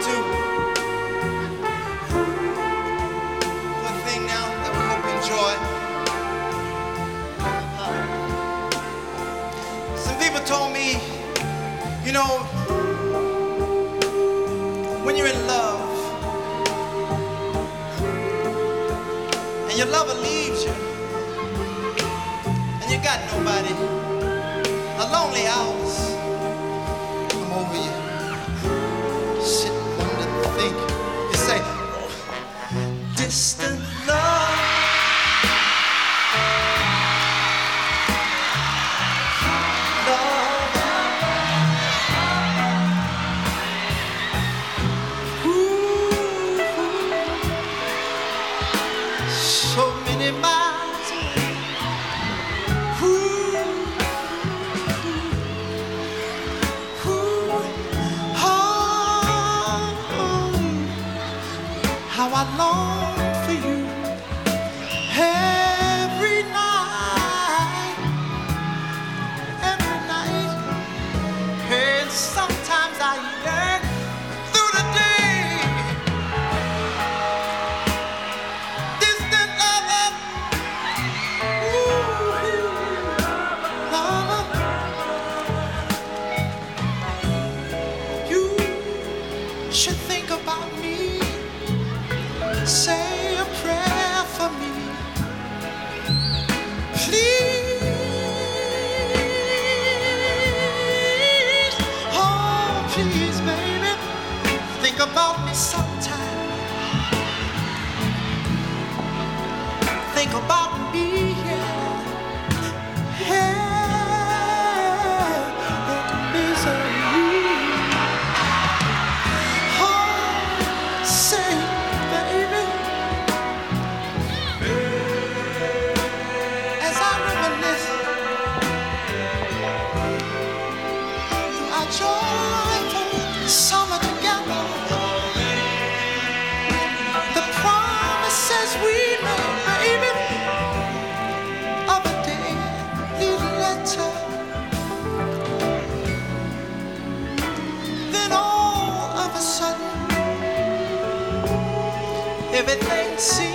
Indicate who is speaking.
Speaker 1: to a thing now that we hope you enjoy. Some people told me, you know, when you're in love and your lover leaves you and you got nobody, a lonely hours come over you. Sit wonder to think. You say, distant love. Love. Ooh, so many miles away. Ooh, how I long for you every night, and sometimes I yearn through the day. Distant love, love, you should think about me. Say a prayer for me, please. Oh, please, baby, think about me sometime. Think about me, yeah. Misery. Oh, say. Joyful summer together, the promises we made, baby, of a daily letter. Then all of a sudden, everything seems